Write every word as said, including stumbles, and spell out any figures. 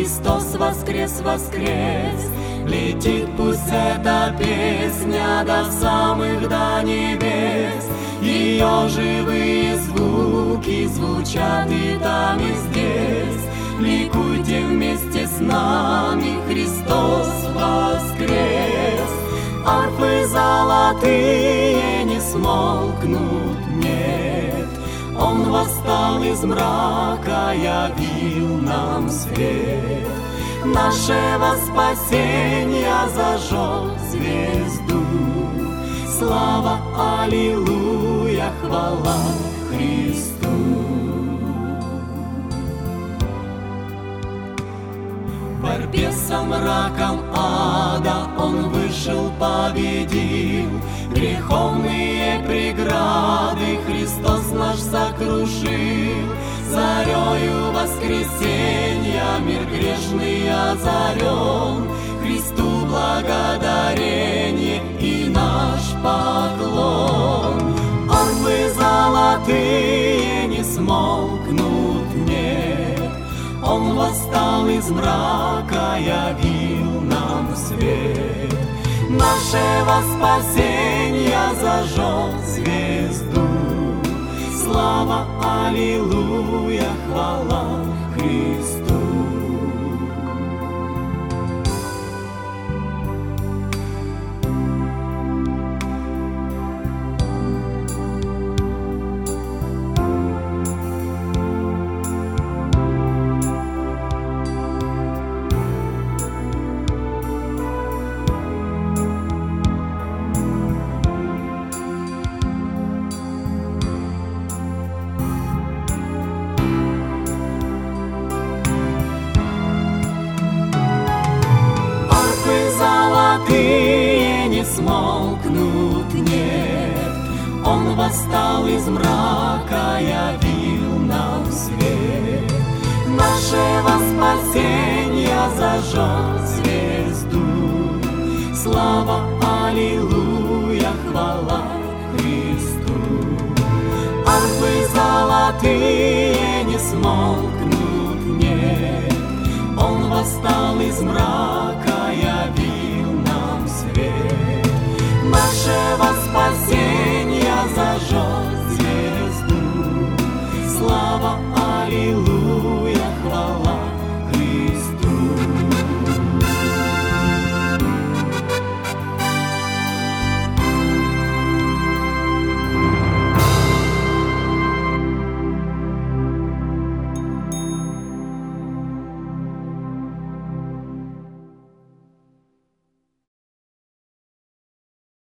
Христос воскрес, воскрес. Летит пусть эта песня до самых до небес. Ее живые звуки звучат и там, и здесь. Ликуйте вместе с нами, Христос воскрес. Арфы золотые не смолкнут, нет. Он восстал из мрака, явил нам свет. Нашего спасения зажег звезду. Слава, аллилуйя, хвала Христу. В борьбе со мраком ада Он вышел, победил. Греховные преграды Христос наш сокрушил. Зарею воскресенья мир грешный озарен. Христу благодарение и наш поклон. Арфы золотые не смолкнут, нет. Он восстал из мрака, явил нам свет. Нашего спасения зажег звезду. Слава, аллилуйя, хвала Христу. Золотые не смолкнут, нет. Он восстал из мрака, явил нам свет. Нашего спасения зажег звезду. Слава, аллилуйя, хвала Христу. Арфы золотые не смолкнут, нет. Он восстал из мрака,